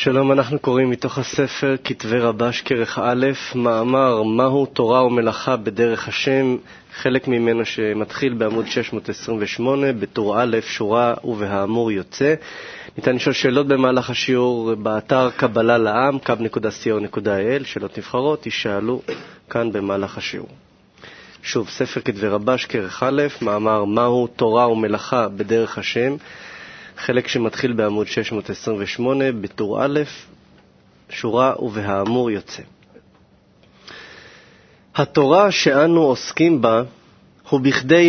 שלום, אנחנו קוראים מתוך הספר כתבי רבש כרך א', מאמר מהו תורה ומלאכה בדרך השם, חלק ממנו שמתחיל בעמוד 628, בטור א', שורה ובהאמור יוצא. ניתן לשאול שאלות במהלך השיעור באתר קבלה לעם, kab.co.il, שאלות נבחרות, תשאלו כאן במהלך השיעור. שוב, ספר כתבי רבש כרך א', מאמר מהו תורה ומלאכה בדרך השם, חלק שמתחיל בעמוד 628, בטור א', שורה ובהאמור יוצא. התורה שאנו עוסקים בה הוא בכדי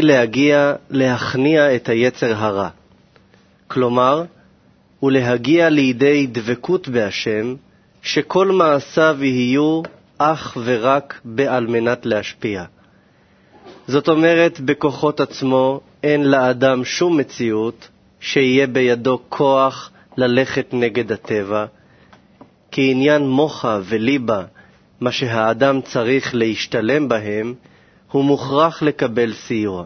להכניע את היצר הרע. כלומר, ולהגיע לידי דבקות בהשם, שכל מעשיו יהיו אך ורק על מנת להשפיע. זאת אומרת, בכוחות עצמו אין לאדם שום מציאות שיהיה בידו כוח ללכת נגד הטבע, כי עניין מוחה וליבה, מה שהאדם צריך להשתלם בהם, הוא מוכרח לקבל סיוע.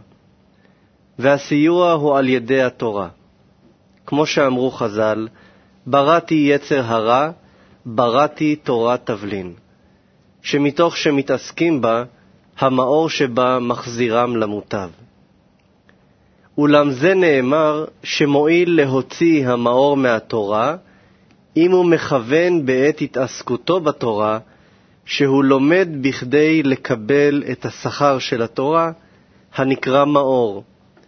והסיוע הוא על ידי התורה. כמו שאמרו חז"ל, בראתי יצר הרע, בראתי תורה תבלין, שמתוך שמתעסקים בה, המאור שבה מחזירם למוטב. אולם זה נאמר שמועיל להוציא המאור מהתורה, אם הוא מכוון בעת התעסקותו בתורה, שהוא לומד בכדי לקבל את השכר של התורה, הנקרא מאור.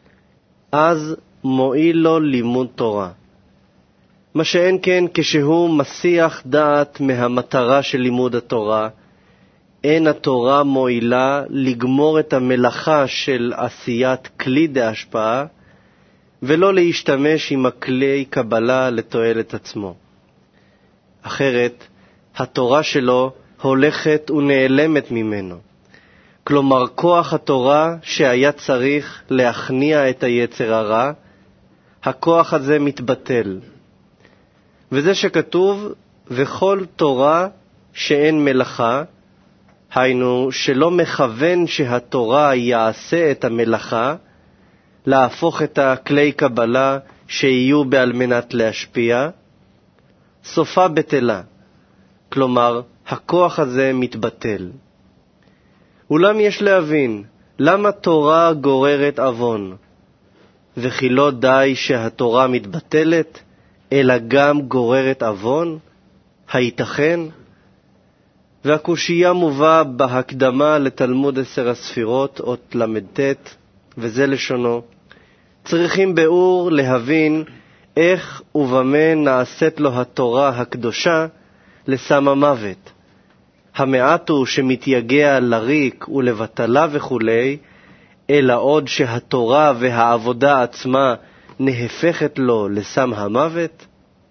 אז מועיל לו לימוד תורה. מה שאין כן כשהוא מסיח דעת מהמטרה של לימוד התורה, אין התורה מועילה לגמור את המלאכה של עשיית כלי דהשפעה, ולא להשתמש עם הכלי קבלה לתועלת עצמו. אחרת, התורה שלו הולכת ונעלמת ממנו. כלומר, כוח התורה שהיה צריך להכניע את היצר הרע, הכוח הזה מתבטל. וזה שכתוב, וכל תורה שאין מלאכה, היינו שלא מכוון שהתורה יעשה את המלאכה, להפוך את הכלי קבלה שיהיו בעל מנת להשפיע, סופה בטלה. כלומר, הכוח הזה מתבטל. אולם יש להבין, למה תורה גוררת אבון? וכי לא די שהתורה מתבטלת, אלא גם גוררת אבון? הייתכן? והקושייה מובא בהקדמה לתלמוד 10 הספירות, אות למ"ט, וזה לשונו. צריכים באור להבין איך ובמה נעשית לו התורה הקדושה לסם המוות. המעט הוא שמתייגע לריק ולבטלה וכו', אלא עוד שהתורה והעבודה עצמה נהפכת לו לסם המוות.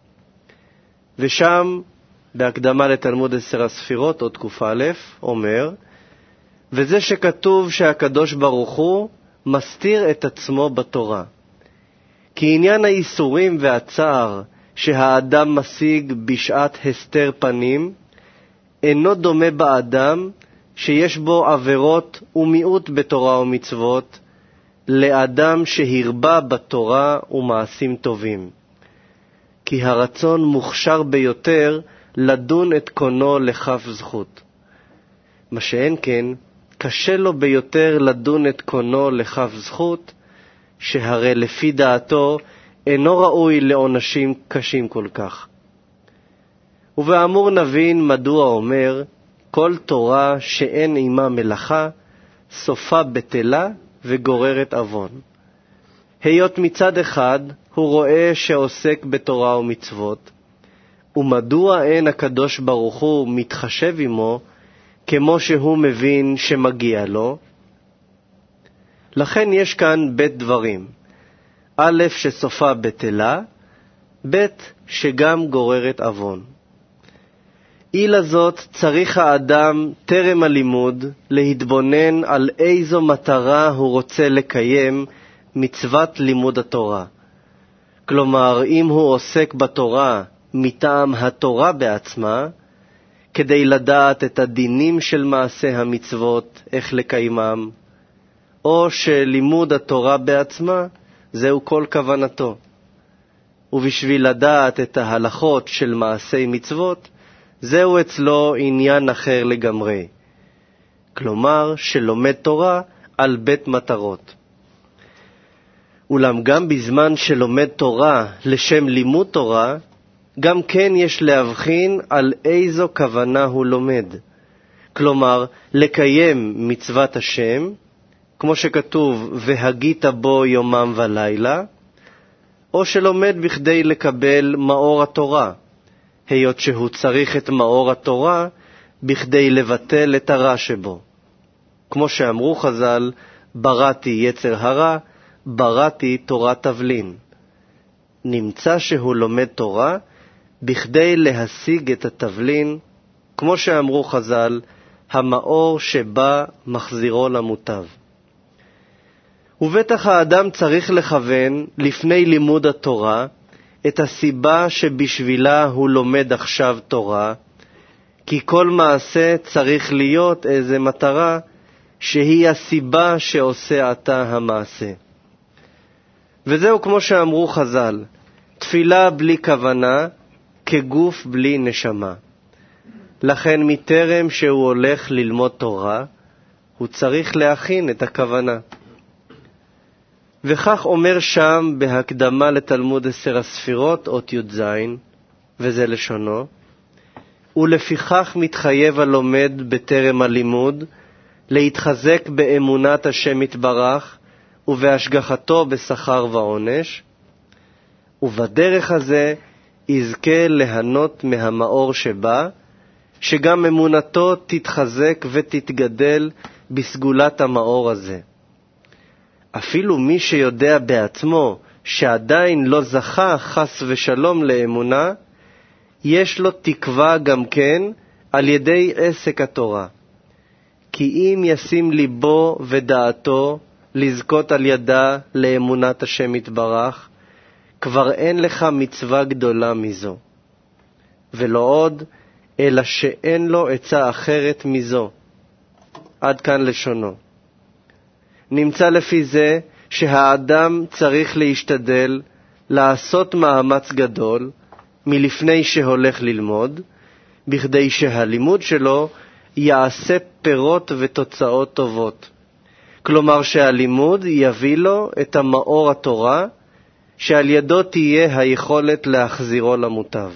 ושם, בהקדמה לתלמוד 10 הספירות, עוד ק"א, אומר, וזה שכתוב שהקדוש ברוך הוא מסתיר את עצמו בתורה. כי עניין האיסורים והצער שהאדם משיג בשעת הסתר פנים, אינו דומה באדם שיש בו עבירות ומיעוט בתורה ומצוות, לאדם שהרבה בתורה ומעשים טובים. כי הרצון מוכשר ביותר לדון את קונו לכף זכות. מה שאין כן, קשה לו ביותר לדון את קונו לכף זכות, שהרי לפי דעתו אינו ראוי לעונשים קשים כל כך. ובאמור נבין מדוע אומר, כל תורה שאין עמה מלאכה, סופה בטלה וגוררת אבון. היות מצד אחד הוא רואה שעוסק בתורה ומצוות, ומדוע אין הקדוש ברוך הוא מתחשב עמו, כמו שהוא מבין שמגיע לו? לכן יש כאן בית דברים. א', שסופה בטלה, ב', שגם גוררת אבון. אילה זאת צריך האדם טרם הלימוד להתבונן על איזו מטרה הוא רוצה לקיים מצוות לימוד התורה. כלומר, אם הוא עוסק בתורה מטעם התורה בעצמה, כדי לדעת את הדינים של מעשה המצוות, איך לקיימם, או שלימוד התורה בעצמה, זהו כל כוונתו. ובשביל לדעת את ההלכות של מעשי מצוות, זהו אצלו עניין אחר לגמרי. כלומר, שלומד תורה על בית מטרות. אולם גם בזמן שלומד תורה לשם לימוד תורה, גם כן יש להבחין על איזו כוונה הוא לומד. כלומר, לקיים מצוות השם, כמו שכתוב, והגית בו יומם ולילה, או שלומד בכדי לקבל מאור התורה, היות שהוא צריך את מאור התורה בכדי לבטל את הרע שבו. כמו שאמרו חז"ל, בראתי יצר הרע, בראתי תורת תבלין. נמצא שהוא לומד תורה בכדי להשיג את התבלין, כמו שאמרו חז"ל, המאור שבא מחזירו למוטב. ובטח האדם צריך לכוון לפני לימוד התורה את הסיבה שבשבילה הוא לומד עכשיו תורה, כי כל מעשה צריך להיות איזה מטרה שהיא הסיבה שעושה עתה המעשה. וזהו כמו שאמרו חז"ל, תפילה בלי כוונה כגוף בלי נשמה. לכן מטרם שהוא הולך ללמוד תורה, הוא צריך להכין את הכוונה. וכך אומר שם בהקדמה לתלמוד 10 הספירות, אות י"ז, וזה לשונו, ולפיכך מתחייב הלומד בטרם הלימוד להתחזק באמונת השם יתברך ובהשגחתו בשכר ועונש, ובדרך הזה יזכה ליהנות מהמאור שבא, שגם אמונתו תתחזק ותתגדל בסגולת המאור הזה. אפילו מי שיודע בעצמו שעדיין לא זכה חס ושלום לאמונה, יש לו תקווה גם כן על ידי עסק התורה. כי אם ישים ליבו ודעתו לזכות על ידה לאמונת השם יתברך, כבר אין לך מצווה גדולה מזו. ולא עוד, אלא שאין לו עצה אחרת מזו. עד כאן לשונו. נמצא לפי זה שהאדם צריך להשתדל לעשות מאמץ גדול מלפני שהולך ללמוד, בכדי שהלימוד שלו יעשה פירות ותוצאות טובות. כלומר שהלימוד יביא לו את המאור התורה, שעל ידו תהיה היכולת להחזירו למוטב.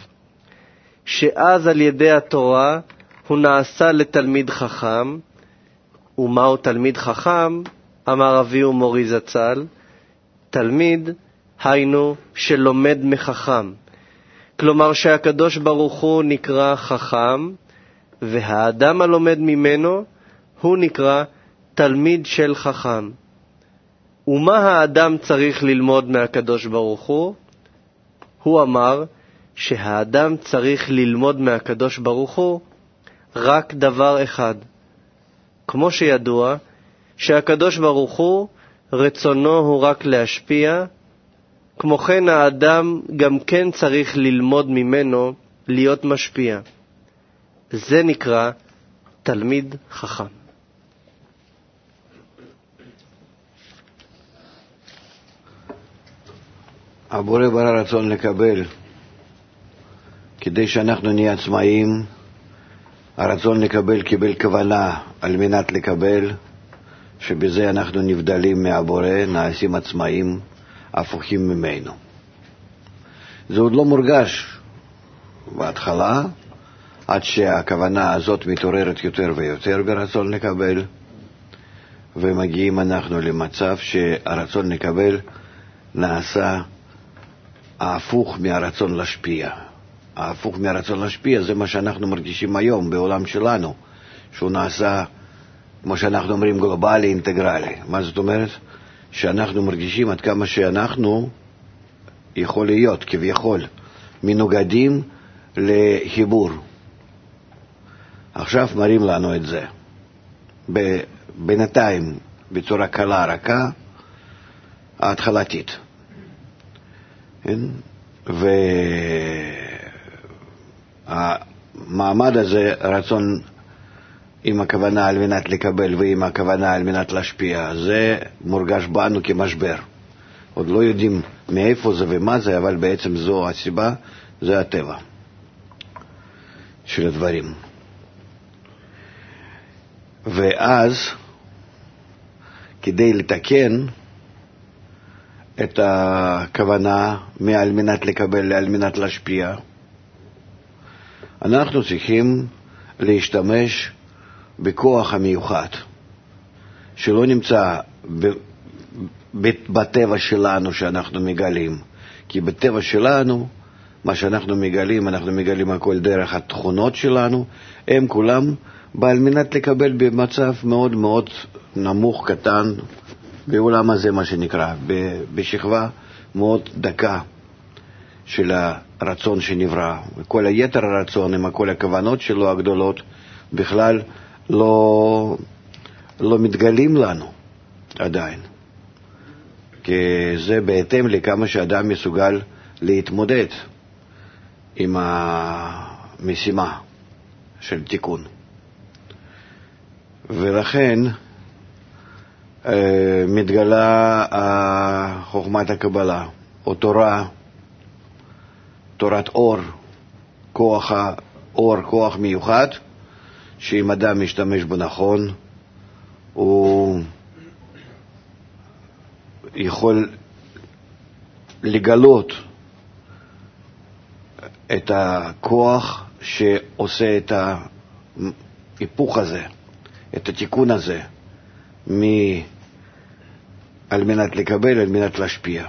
שאז על ידי התורה הוא נעשה לתלמיד חכם. ומהו תלמיד חכם? אמר אבי ומורי זצ"ל, תלמיד היינו שלומד מחכם. כלומר שהקדוש ברוך הוא נקרא חכם, והאדם הלומד ממנו הוא נקרא תלמיד של חכם. ומה האדם צריך ללמוד מהקדוש ברוך הוא? הוא אמר שהאדם צריך ללמוד מהקדוש ברוך הוא רק דבר אחד. כמו שידוע שהקדוש ברוך הוא רצונו הוא רק להשפיע, כמו כן האדם גם כן צריך ללמוד ממנו להיות משפיע. זה נקרא תלמיד חכם. הבורא ברא רצון לקבל, כדי שאנחנו נהיה עצמאיים. הרצון לקבל קיבל כוונה על מנת לקבל, שבזה אנחנו נבדלים מהבורא, נעשים עצמאיים, הפוכים ממנו. זה עוד לא מורגש בהתחלה, עד שהכוונה הזאת מתעוררת יותר ויותר ברצון לקבל, ומגיעים אנחנו למצב שהרצון לקבל נעשה ההפוך מהרצון להשפיע. ההפוך מהרצון להשפיע זה מה שאנחנו מרגישים היום בעולם שלנו, שהוא נעשה, כמו שאנחנו אומרים, גלובלי, אינטגרלי. מה זאת אומרת? שאנחנו מרגישים עד כמה שאנחנו יכול להיות, כביכול, מנוגדים לחיבור. עכשיו מראים לנו את זה. בינתיים, בצורה קלה, רכה, ההתחלתית. והמעמד הזה, רצון עם הכוונה על מנת לקבל ועם הכוונה על מנת להשפיע, זה מורגש בנו כמשבר. עוד לא יודעים מאיפה זה ומה זה, אבל בעצם זו הסיבה, זה הטבע של הדברים. ואז, כדי לתקן את הכוונה על מנת לקבל, על מנת להשפיע, אנחנו צריכים להשתמש בכוח המיוחד, שלא נמצא בטבע שלנו שאנחנו מגלים. כי בטבע שלנו, מה שאנחנו מגלים הכל דרך התכונות שלנו, הם כולם על מנת לקבל במצב מאוד מאוד נמוך, קטן, בעולם הזה מה שנקרא, בשכבה מאוד דקה של הרצון שנברא. כל היתר הרצון עם כל הכוונות שלו הגדולות בכלל לא מתגלים לנו עדיין. כי זה בהתאם לכמה שאדם מסוגל להתמודד עם המשימה של תיקון. ולכן מתגלה חוכמת הקבלה, או תורת אור, כוח האור, כוח מיוחד, שאם אדם משתמש בו נכון, הוא יכול לגלות את הכוח שעושה את ההיפוך הזה, את התיקון הזה, על מנת לקבל, על מנת להשפיע.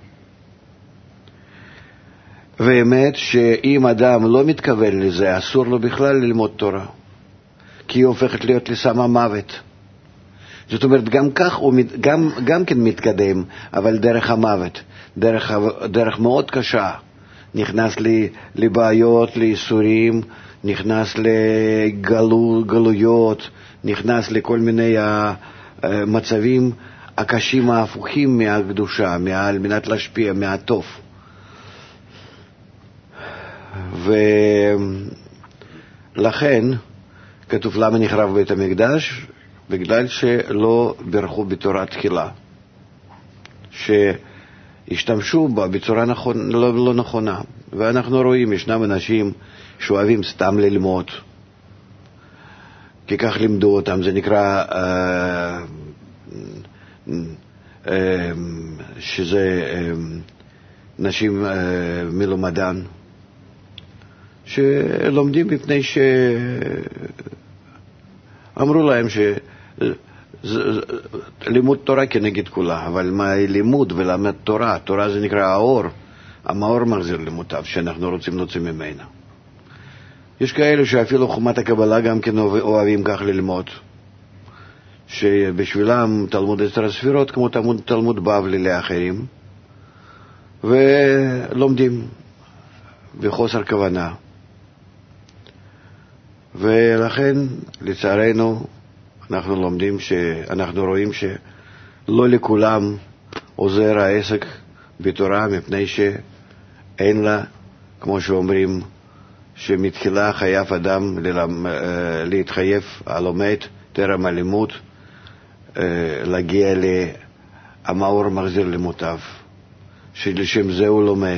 והאמת שאם אדם לא מתכוון לזה, אסור לו בכלל ללמוד תורה, כי היא הופכת להיות לסם המוות. זאת אומרת, גם כך הוא גם כן מתקדם, אבל דרך המוות, דרך מאוד קשה. נכנס לבעיות, לאיסורים, נכנס לגלויות, נכנס לכל מיני מצבים הקשים ההפוכים מהקדושה, על מנת להשפיע מהטוב. ולכן כתוב למה נחרב בית המקדש? בגלל שלא ברכו בתורה תחילה, שהשתמשו בה בצורה לא נכונה. ואנחנו רואים, ישנם אנשים שאוהבים סתם ללמוד, כי כך לימדו אותם, זה נקרא שזה נשים מלומדן, שלומדים מפני שאמרו להם לימוד תורה כנגד כולה. אבל מה לימוד ולמד תורה? תורה זה נקרא האור, המאור מחזיר למוטב שאנחנו רוצים להוציא ממנה. יש כאלה שאפילו חוכמת הקבלה גם כן אוהבים כך ללמוד, שבשבילם תלמוד 10 הספירות כמו תלמוד בבלי לאחרים, ולומדים בחוסר כוונה. ולכן לצערנו אנחנו רואים שלא לכולם עוזר העסק בתורה, מפני שאין לה, כמו שאומרים, שמתחילה חייב אדם להתחייב הלומד טרם הלימוד להגיע למאור מחזיר למוטב, שלשם זה הוא לומד,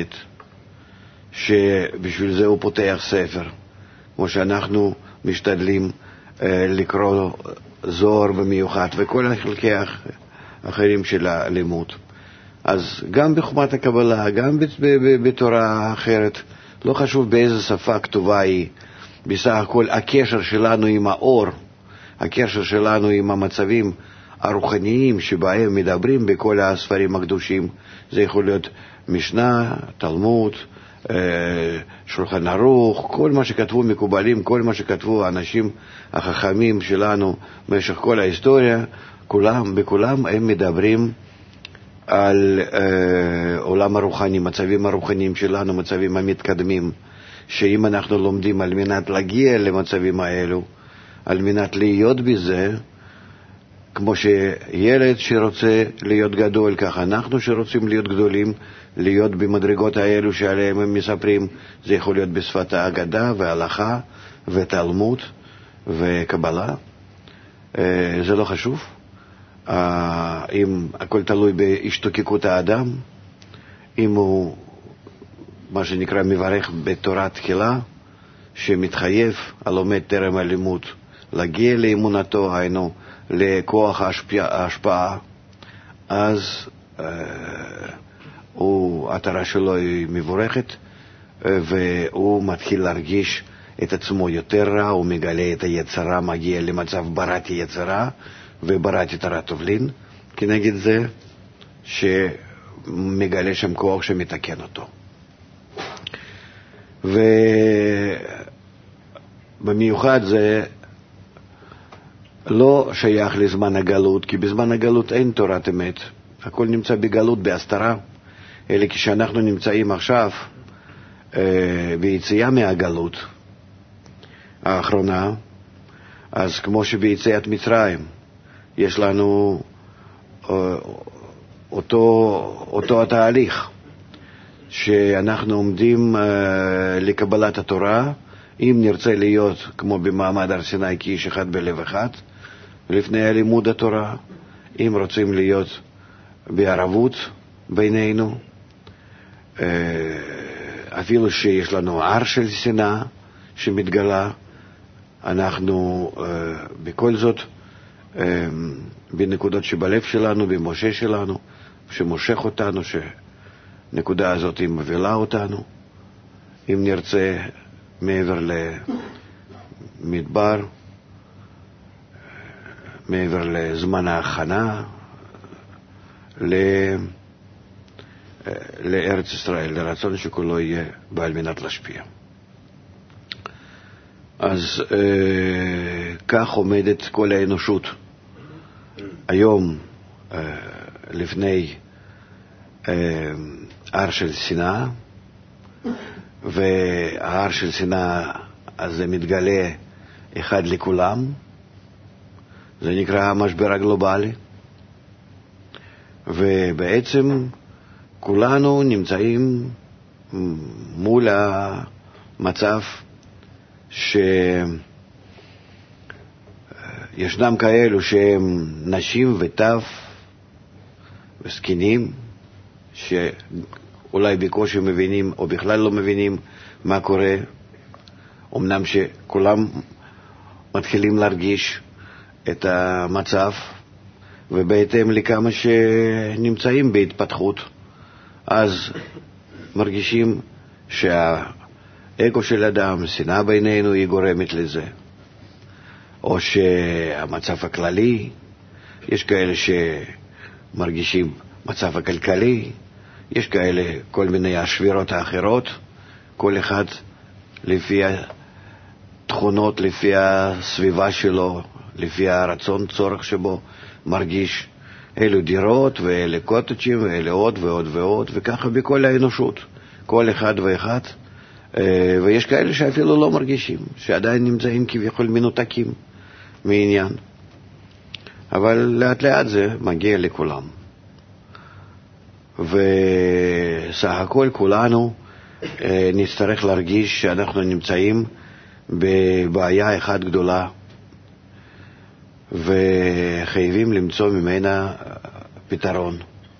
שבשביל זה הוא פותח ספר, כמו שאנחנו משתדלים לקרוא זוהר במיוחד וכל החלקי האחרים של הלימוד. אז גם בחוכמת הקבלה, גם בתורה אחרת, לא חשוב באיזה שפה כתובה היא, בסך הכל הקשר שלנו עם האור, הקשר שלנו עם המצבים הרוחניים שבהם מדברים בכל הספרים הקדושים, זה יכול להיות משנה, תלמוד, שולחן ערוך, כל מה שכתבו מקובלים, כל מה שכתבו האנשים החכמים שלנו במשך כל ההיסטוריה, בכולם הם מדברים על עולם הרוחני, מצבים הרוחניים שלנו, מצבים המתקדמים, שאם אנחנו לומדים על מנת להגיע למצבים האלו, על מנת להיות בזה, כמו שילד שרוצה להיות גדול, כך אנחנו שרוצים להיות גדולים, להיות במדרגות האלו שעליהם הם מספרים, זה יכול להיות בשפת האגדה וההלכה ותלמוד וקבלה, זה לא חשוב. אם הכל תלוי בהשתוקקות האדם, אם הוא, מה שנקרא, מברך בתורה תחילה, שמתחייב הלומד טרם הלימוד להגיע לאמונתו, היינו לכוח ההשפעה, אז התורה שלו היא מבורכת, והוא מתחיל להרגיש את עצמו יותר רע, הוא מגלה את היצרה, מגיע למצב בראתי יצרה ובראתי תורה תובלין, כנגד זה שמגלה שם כוח שמתקן אותו. ובמיוחד זה לא שייך לזמן הגלות, כי בזמן הגלות אין תורת אמת, הכל נמצא בגלות, בהסתרה. אלא כשאנחנו נמצאים עכשיו ביציאה מהגלות האחרונה, אז כמו שביציאת מצרים יש לנו אותו התהליך שאנחנו עומדים לקבלת התורה, אם נרצה להיות כמו במעמד הר סיני כאיש אחד בלב אחד לפני לימוד התורה, אם רוצים להיות בערבות בינינו, אפילו שיש לנו הר של שנאה שמתגלה, אנחנו בכל זאת בנקודות שבלב שלנו, במשה שלנו, שמושך אותנו, שנקודה הזאת היא מובילה אותנו. אם נרצה מעבר למדבר, מעבר לזמן ההכנה לארץ ישראל, לרצון שכולו יהיה בעל מנת להשפיע. אז כך עומדת כל האנושות היום לפני הר של שנאה, וההר של שנאה הזה מתגלה אחד לכולם, זה נקרא המשבר הגלובלי, ובעצם כולנו נמצאים מול המצב שישנם כאלו שהם נשים וטף וסקינים, שאולי בקושי מבינים או בכלל לא מבינים מה קורה, אמנם שכולם מתחילים להרגיש את המצב, ובהתאם לכמה שנמצאים בהתפתחות, אז מרגישים שהאגו של אדם, שנאה בינינו, היא גורמת לזה. או שהמצב הכללי, יש כאלה שמרגישים מצב הכלכלי, יש כאלה כל מיני השבירות האחרות, כל אחד לפי התכונות, לפי הסביבה שלו, לפי הרצון, צורך שבו מרגיש. אלו דירות ואלה קוטג'ים ואלה עוד ועוד ועוד, וככה בכל האנושות, כל אחד ואחד. ויש כאלה שאפילו לא מרגישים, שעדיין נמצאים כביכול מנותקים מעניין. אבל לאט לאט זה מגיע לכולם. וסך הכל כולנו נצטרך להרגיש שאנחנו נמצאים בבעיה אחת גדולה, וחייבים למצוא ממנה פתרון.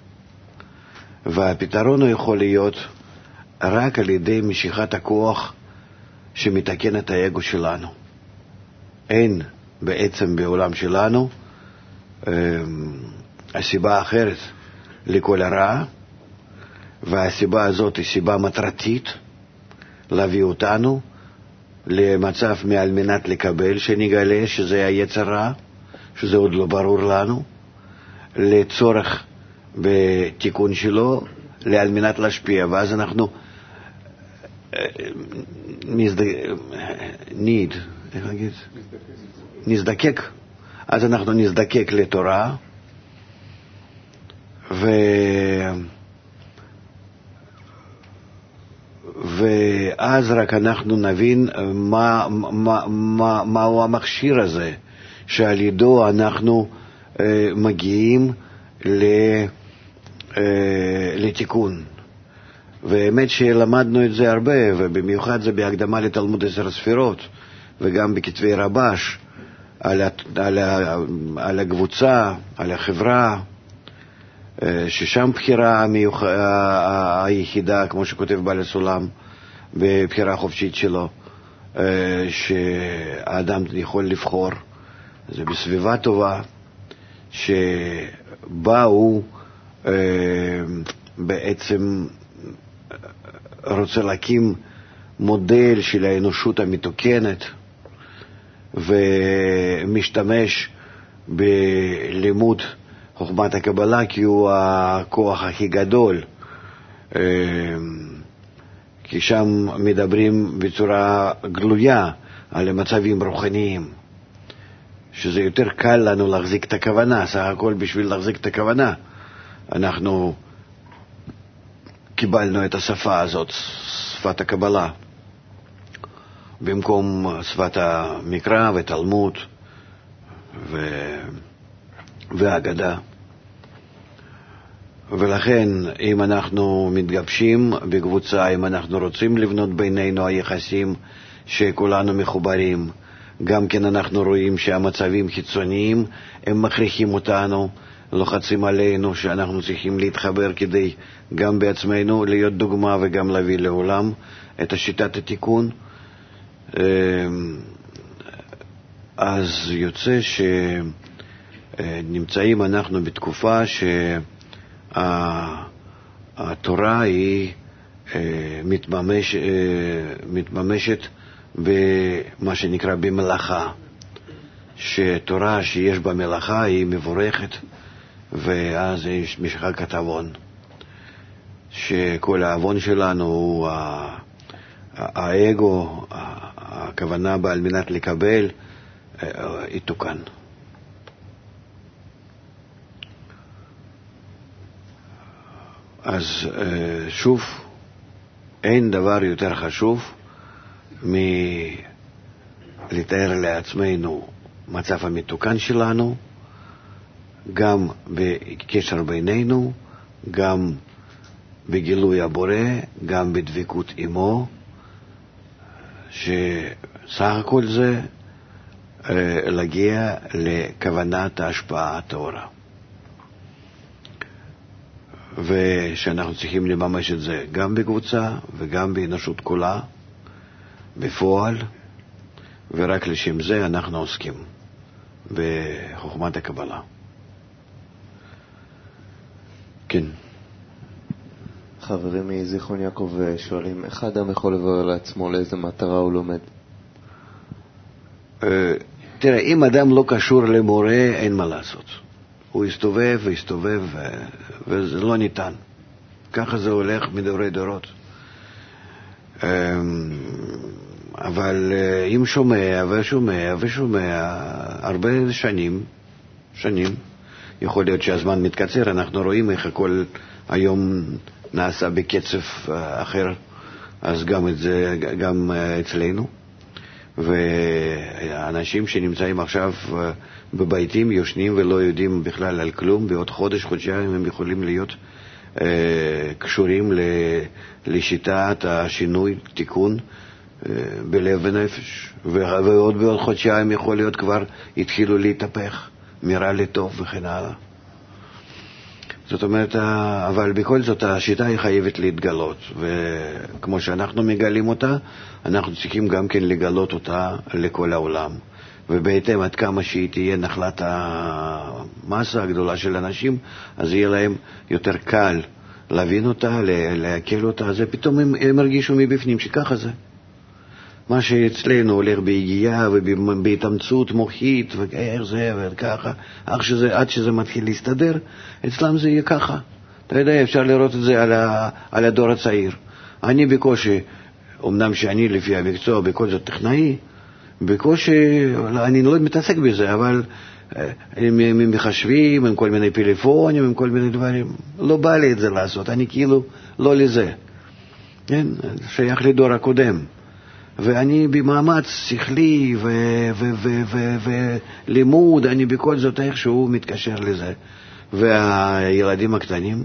והפתרון הוא יכול להיות רק על ידי משיכת הכוח שמתקן את האגו שלנו. אין בעצם בעולם שלנו הסיבה אחרת לכל הרע, והסיבה הזאת היא סיבה מטרתית, להביא אותנו למצב מעל מנת לקבל, שנגלה שזה היצר רע, שזה עוד לא ברור לנו, לצורך בתיקון שלו, על מנת להשפיע. ואז אנחנו נזדקק. אז אנחנו נזדקק לתורה, ואז רק אנחנו נבין מהו המכשיר הזה, שעל ידו אנחנו מגיעים לתיקון. והאמת שלמדנו את זה הרבה, ובמיוחד זה בהקדמה לתלמוד 10 ספירות, וגם בכתבי רבש, על הקבוצה, על החברה, ששם בחירה היחידה, כמו שכותב בעל הסולם, בבחירה חופשית שלו, שהאדם יכול לבחור. זה בסביבה טובה, שבה הוא בעצם רוצה להקים מודל של האנושות המתוקנת, ומשתמש בלימוד חוכמת הקבלה כי הוא הכוח הכי גדול, כי שם מדברים בצורה גלויה על המצבים רוחניים, שזה יותר קל לנו להחזיק את הכוונה. סך הכל בשביל להחזיק את הכוונה אנחנו קיבלנו את השפה הזאת, שפת הקבלה, במקום שפת המקרא ותלמוד והאגדה. ולכן אם אנחנו מתגבשים בקבוצה, אם אנחנו רוצים לבנות בינינו היחסים שכולנו מחוברים, גם כן אנחנו רואים שהמצבים חיצוניים הם מכריחים אותנו, לוחצים עלינו שאנחנו צריכים להתחבר כדי גם בעצמנו להיות דוגמה וגם להביא לעולם את שיטת התיקון. אז יוצא שנמצאים אנחנו בתקופה שהתורה היא מתממשת במה שנקרא במלאכה, שתורה שיש בה מלאכה היא מבורכת, ואז יש משחק עוון, שכל העוון שלנו הוא האגו, הכוונה בה על מנת לקבל, יתוקן. אז שוב, אין דבר יותר חשוב מלתאר לעצמנו מצב המתוקן שלנו, גם בקשר בינינו, גם בגילוי הבורא, גם בדבקות עמו, שסך הכל זה להגיע לכוונת ההשפעה הטהורה, ושאנחנו צריכים לממש את זה גם בקבוצה וגם באנושות כולה בפועל, ורק לשם זה אנחנו עוסקים בחוכמת הקבלה. כן. חברים מזיכרון יעקב שואלים, איך האדם יכול לברר לעצמו לאיזה מטרה הוא לומד? תראה, אם אדם לא קשור למורה, אין מה לעשות. הוא יסתובב ויסתובב, וזה לא ניתן. ככה זה הולך מדורי דורות. אבל אם שומע ושומע ושומע הרבה שנים, יכול להיות שהזמן מתקצר, אנחנו רואים איך הכל היום נעשה בקצב אחר, אז גם את זה, גם אצלנו. ואנשים שנמצאים עכשיו בביתים יושנים ולא יודעים בכלל על כלום, בעוד חודש-חודשיים הם יכולים להיות קשורים לשיטת השינוי, תיקון בלב ונפש, ועוד בעוד חודשיים יכול להיות כבר התחילו להתהפך מרע לטוב וכן הלאה. זאת אומרת, אבל בכל זאת השיטה היא חייבת להתגלות, וכמו שאנחנו מגלים אותה, אנחנו צריכים גם כן לגלות אותה לכל העולם, ובהתאם עד כמה שהיא תהיה נחלת המסה הגדולה של אנשים, אז יהיה להם יותר קל להבין אותה, להקל אותה, אז פתאום הם הרגישו מבפנים שככה זה. מה שאצלנו הולך בהגיעה ובהתאמצות מוחית ואיך זה וככה, עד שזה מתחיל להסתדר, אצלם זה יהיה ככה. אתה יודע, אפשר לראות את זה על הדור הצעיר. אני בקושי, אמנם שאני לפי המקצוע בכל זאת טכנאי, בקושי, אני לא מתעסק בזה, אבל הם מחשבים, עם כל מיני פלאפונים, עם כל מיני דברים. לא בא לי את זה לעשות, אני כאילו לא לזה. כן? שייך לדור הקודם. ואני במאמץ שכלי ולימוד, אני בכל זאת איכשהו מתקשר לזה. והילדים הקטנים,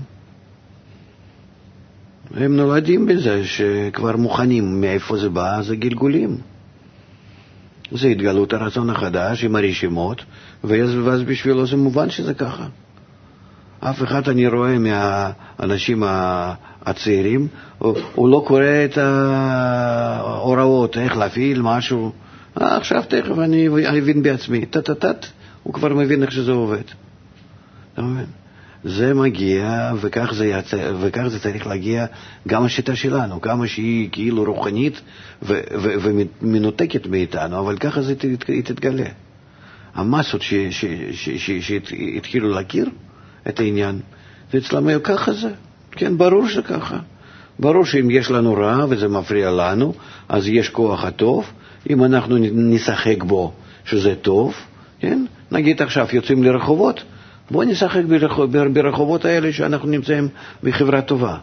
הם נולדים בזה שכבר מוכנים מאיפה זה בא, זה גלגולים. זה התגלות הרצון החדש עם הרשימות, ואז בשבילו זה מובן שזה ככה. אף אחד אני רואה מהאנשים הצעירים, הוא לא קורא את ההוראות, איך להפעיל משהו. עכשיו תכף אני אבין בעצמי, הוא כבר מבין איך שזה עובד. אתה מבין? זה מגיע, וכך זה צריך להגיע גם השיטה שלנו, כמה שהיא כאילו רוחנית ומנותקת מאיתנו, אבל ככה זה תתגלה. המסות שהתחילו להכיר את העניין, ואצלם היה ככה זה. כן, ברור שככה. ברור שאם יש לנו רע וזה מפריע לנו, אז יש כוח הטוב. אם אנחנו נשחק בו שזה טוב, כן? נגיד עכשיו יוצאים לרחובות, בואו נשחק ברחובות האלה שאנחנו נמצאים בחברה טובה.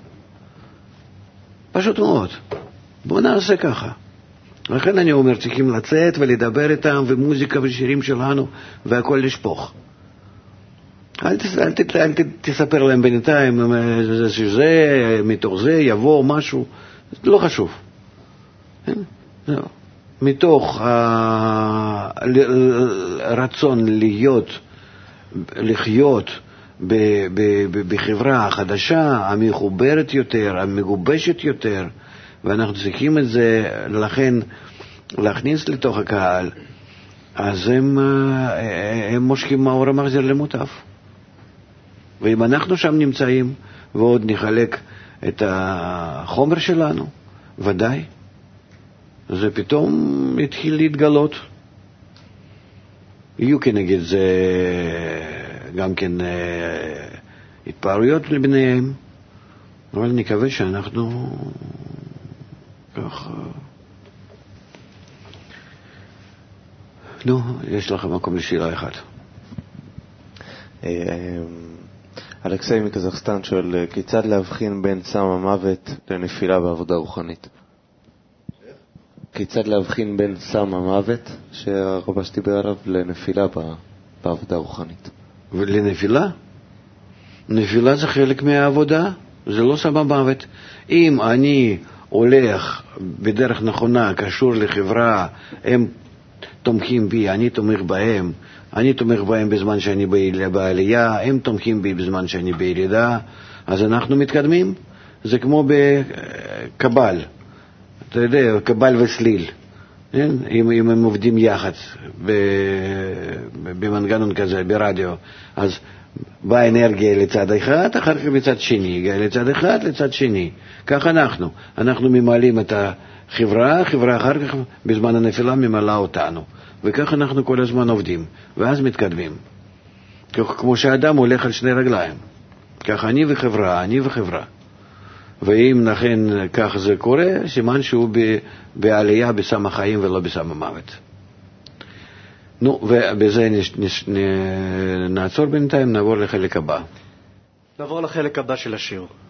פשוט מאוד. בואו נעשה ככה. לכן אני אומר, צריכים לצאת ולדבר איתם, ומוזיקה ושירים שלנו, והכל לשפוך. אל תספר להם בינתיים שזה, מתוך זה יבוא משהו, זה לא חשוב. מתוך הרצון לחיות בחברה החדשה, המחוברת יותר, המגובשת יותר, ואנחנו צריכים את זה, לכן להכניס לתוך הקהל, אז הם מושכים מהאור המחזיר למוטב. ואם אנחנו שם נמצאים ועוד נחלק את החומר שלנו, ודאי, זה פתאום התחיל להתגלות. יהיו כנגד זה גם כן התפארויות לבניהם, אבל נקווה שאנחנו כך... נו, יש לך מקום לשאלה אחת. אלכסי מקזחסטן שואל, כיצד להבחין בין סם המוות לנפילה בעבודה רוחנית? כיצד להבחין בין סם המוות שהרבש דיבר עליו לנפילה בעבודה רוחנית? ולנפילה? נפילה זה חלק מהעבודה, זה לא סם המוות. אם אני הולך בדרך נכונה, קשור לחברה, הם תומכים בי, אני תומך בהם, אני תומך בהם בזמן שאני בעלייה, הם תומכים בי בזמן שאני בירידה, אז אנחנו מתקדמים. זה כמו בקבל, אתה יודע, קבל וסליל, אם הם עובדים יחד במנגנון כזה, ברדיו, אז באה אנרגיה לצד אחד, אחר כך לצד שני, לצד אחד, לצד שני. כך אנחנו ממלאים את החברה, החברה אחר כך בזמן הנפילה ממלאה אותנו. וכך אנחנו כל הזמן עובדים, ואז מתקדמים. כמו שהאדם הולך על שני רגליים. כך אני וחברה. ואם לכן כך זה קורה, סימן שהוא בעלייה בסם החיים ולא בסם המוות. נו, ובזה נעצור בינתיים, נעבור לחלק הבא. נעבור לחלק הבא של השיר.